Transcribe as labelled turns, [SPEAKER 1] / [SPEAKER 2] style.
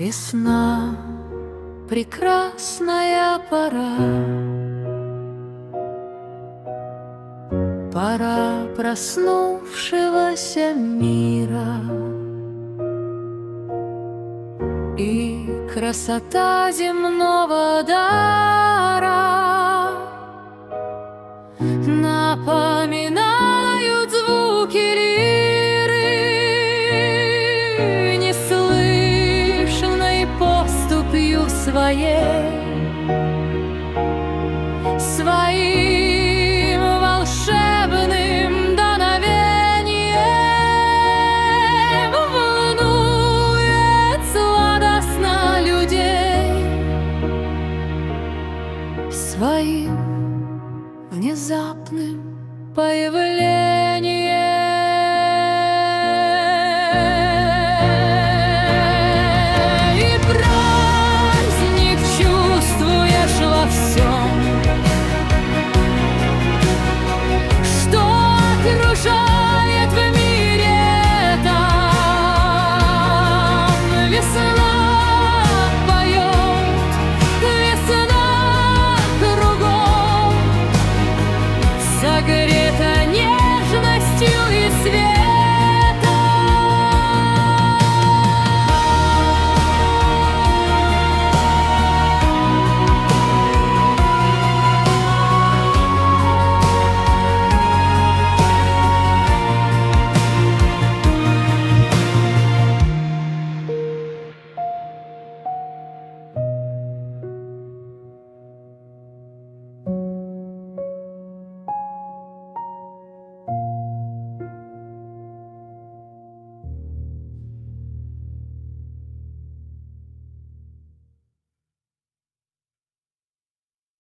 [SPEAKER 1] Весна, прекрасная пора, пора проснувшегося мира. И красота земного дара напоминают звуки лиры, неслышной поступью своим волшебным дуновением волнует сладостно людей. Своим внезапным появлением